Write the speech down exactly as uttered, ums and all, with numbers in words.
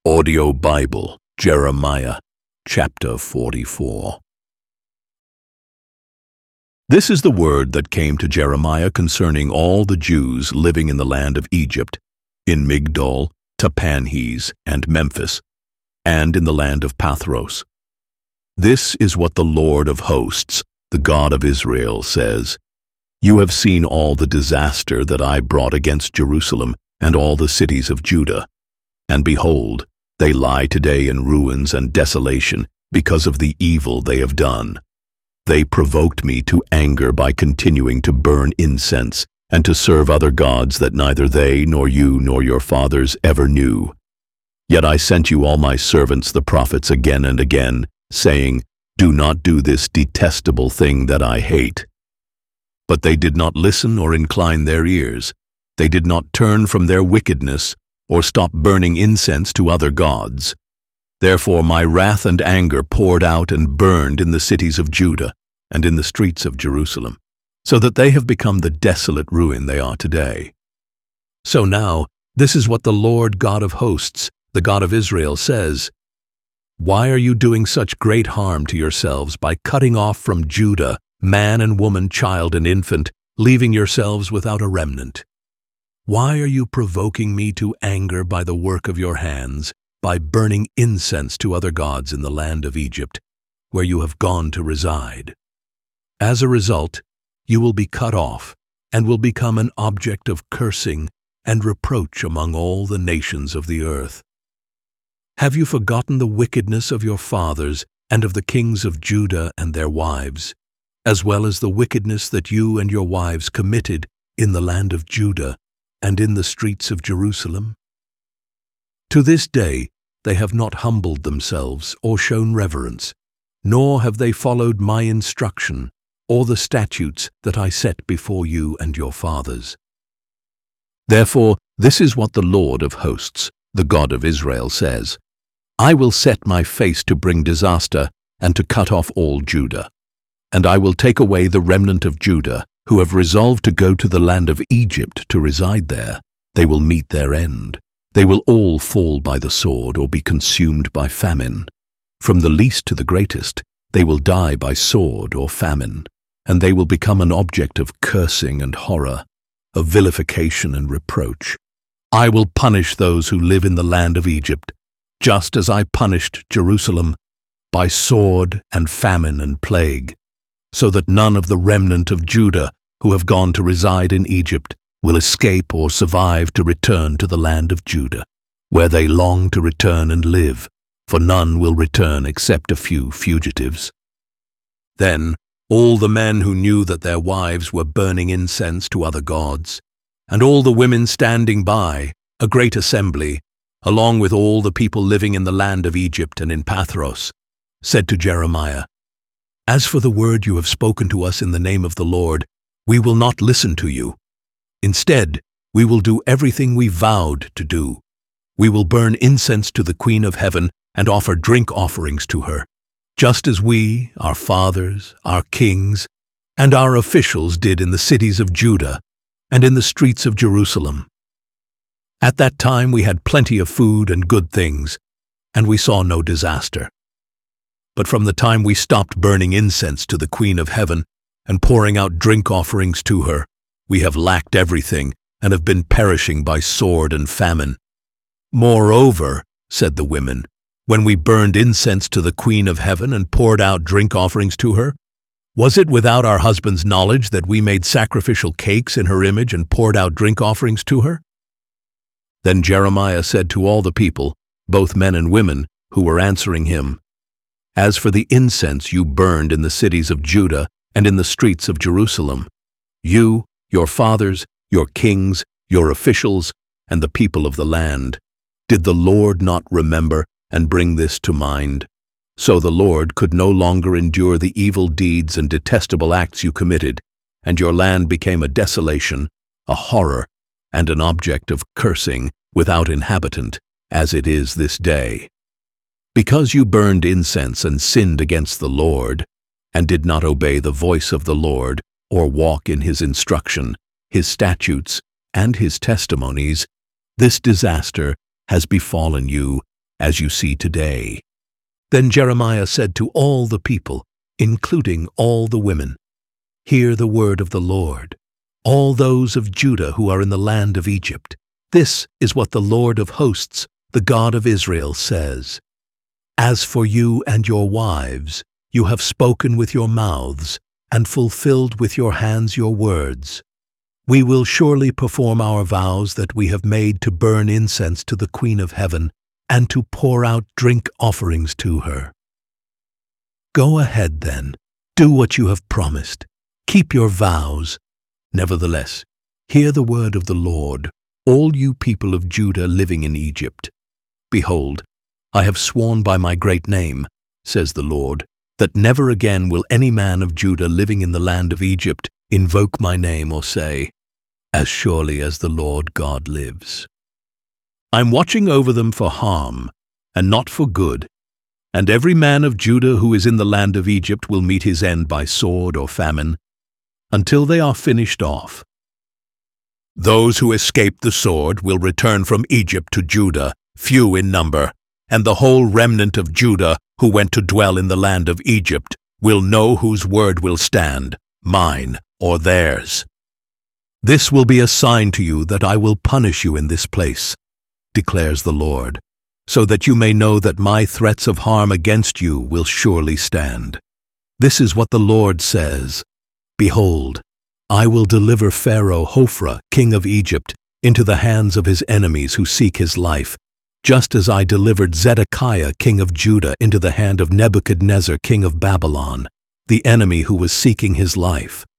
Audio Bible, Jeremiah, chapter forty-four. This is the word that came to Jeremiah concerning all the Jews living in the land of Egypt, in Migdol, Tahpanhes, and Memphis, and in the land of Pathros. This is what the Lord of hosts, the God of Israel, says: You have seen all the disaster that I brought against Jerusalem and all the cities of Judah, and behold, they lie today in ruins and desolation because of the evil they have done. They provoked me to anger by continuing to burn incense and to serve other gods that neither they nor you nor your fathers ever knew. Yet I sent you all my servants the prophets again and again, saying, Do not do this detestable thing that I hate. But they did not listen or incline their ears. They did not turn from their wickedness or stop burning incense to other gods. Therefore my wrath and anger poured out and burned in the cities of Judah and in the streets of Jerusalem, so that they have become the desolate ruin they are today. So now, this is what the Lord God of hosts, the God of Israel, says: Why are you doing such great harm to yourselves by cutting off from Judah man and woman, child and infant, leaving yourselves without a remnant? Why are you provoking me to anger by the work of your hands, by burning incense to other gods in the land of Egypt, where you have gone to reside? As a result, you will be cut off and will become an object of cursing and reproach among all the nations of the earth. Have you forgotten the wickedness of your fathers and of the kings of Judah and their wives, as well as the wickedness that you and your wives committed in the land of Judah and in the streets of Jerusalem? To this day they have not humbled themselves or shown reverence, nor have they followed my instruction or the statutes that I set before you and your fathers. Therefore, this is what the Lord of hosts, the God of Israel, says: I will set my face to bring disaster and to cut off all Judah, and I will take away the remnant of Judah, who have resolved to go to the land of Egypt to reside there. They will meet their end. They will all fall by the sword or be consumed by famine. From the least to the greatest, they will die by sword or famine, and they will become an object of cursing and horror, of vilification and reproach. I will punish those who live in the land of Egypt, just as I punished Jerusalem, by sword and famine and plague, so that none of the remnant of Judah who have gone to reside in Egypt will escape or survive to return to the land of Judah, where they long to return and live, for none will return except a few fugitives. Then all the men who knew that their wives were burning incense to other gods, and all the women standing by, a great assembly, along with all the people living in the land of Egypt and in Pathros, said to Jeremiah, As for the word you have spoken to us in the name of the Lord, we will not listen to you. Instead, we will do everything we vowed to do. We will burn incense to the Queen of Heaven and offer drink offerings to her, just as we, our fathers, our kings, and our officials did in the cities of Judah and in the streets of Jerusalem. At that time we had plenty of food and good things, and we saw no disaster. But from the time we stopped burning incense to the Queen of Heaven and pouring out drink offerings to her, we have lacked everything and have been perishing by sword and famine. Moreover, said the women, when we burned incense to the Queen of Heaven and poured out drink offerings to her, was it without our husband's knowledge that we made sacrificial cakes in her image and poured out drink offerings to her? Then Jeremiah said to all the people, both men and women, who were answering him, As for the incense you burned in the cities of Judah and in the streets of Jerusalem, you, your fathers, your kings, your officials, and the people of the land, did the Lord not remember and bring this to mind? So the Lord could no longer endure the evil deeds and detestable acts you committed, and your land became a desolation, a horror, and an object of cursing without inhabitant, as it is this day. Because you burned incense and sinned against the Lord, and did not obey the voice of the Lord, or walk in his instruction, his statutes, and his testimonies, this disaster has befallen you as you see today." Then Jeremiah said to all the people, including all the women, "Hear the word of the Lord, all those of Judah who are in the land of Egypt. This is what the Lord of hosts, the God of Israel, says. As for you and your wives, you have spoken with your mouths and fulfilled with your hands your words. We will surely perform our vows that we have made to burn incense to the Queen of Heaven and to pour out drink offerings to her. Go ahead then, do what you have promised. Keep your vows. Nevertheless, hear the word of the Lord, all you people of Judah living in Egypt. Behold, I have sworn by my great name, says the Lord, that never again will any man of Judah living in the land of Egypt invoke my name or say, 'As surely as the Lord God lives.' I'm watching over them for harm, and not for good, and every man of Judah who is in the land of Egypt will meet his end by sword or famine, until they are finished off. Those who escape the sword will return from Egypt to Judah, few in number, and the whole remnant of Judah who went to dwell in the land of Egypt will know whose word will stand, mine or theirs. This will be a sign to you that I will punish you in this place, declares the Lord, so that you may know that my threats of harm against you will surely stand. This is what the Lord says. Behold, I will deliver Pharaoh Hophra, king of Egypt, into the hands of his enemies who seek his life, just as I delivered Zedekiah, king of Judah, into the hand of Nebuchadnezzar, king of Babylon, the enemy who was seeking his life.